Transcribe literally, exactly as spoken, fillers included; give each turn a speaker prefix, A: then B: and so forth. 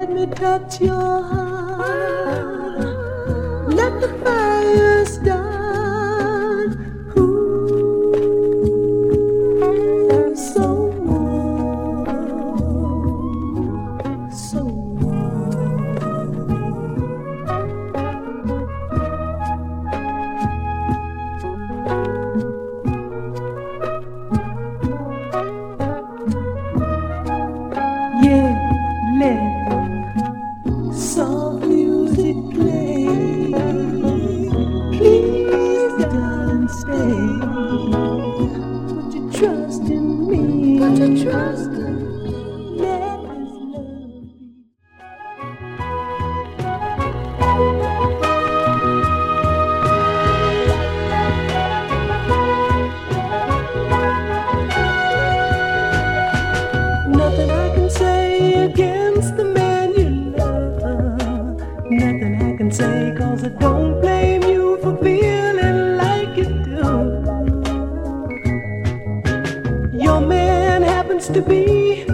A: Let me touch your heart. Let the fire start. Ooh, so warm, so yeah, let soft music play. Please, darling, stay. Put your trust in me. Put your trust in me. Let this love be. Nothing I can say against the man you love. Nothing I can say, cause I don't blame you for feeling like you do. Your man happens to be